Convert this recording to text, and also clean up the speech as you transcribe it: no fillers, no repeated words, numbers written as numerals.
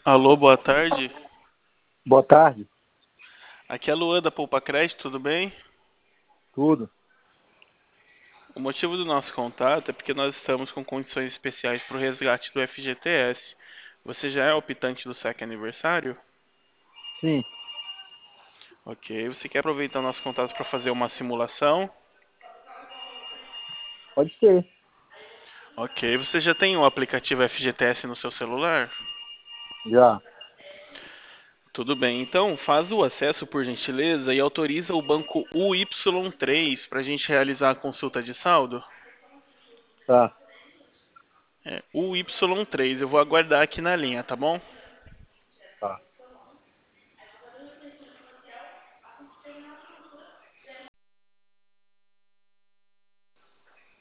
Alô, boa tarde. Boa tarde, Aqui é a Luan da Poupa Crédito, tudo bem? tudo. O motivo do nosso contato é porque nós estamos com condições especiais para o resgate do FGTS. Você já é optante do SEC aniversário? Sim, Ok. Você quer aproveitar o nosso contato para fazer uma simulação? pode ser. Ok. Você já tem o aplicativo FGTS no seu celular? Já. Tudo bem. Então, faz o acesso por gentileza e autoriza o banco UY3 para a gente realizar a consulta de saldo? Tá, É, UY3. Eu vou aguardar aqui na linha, tá bom?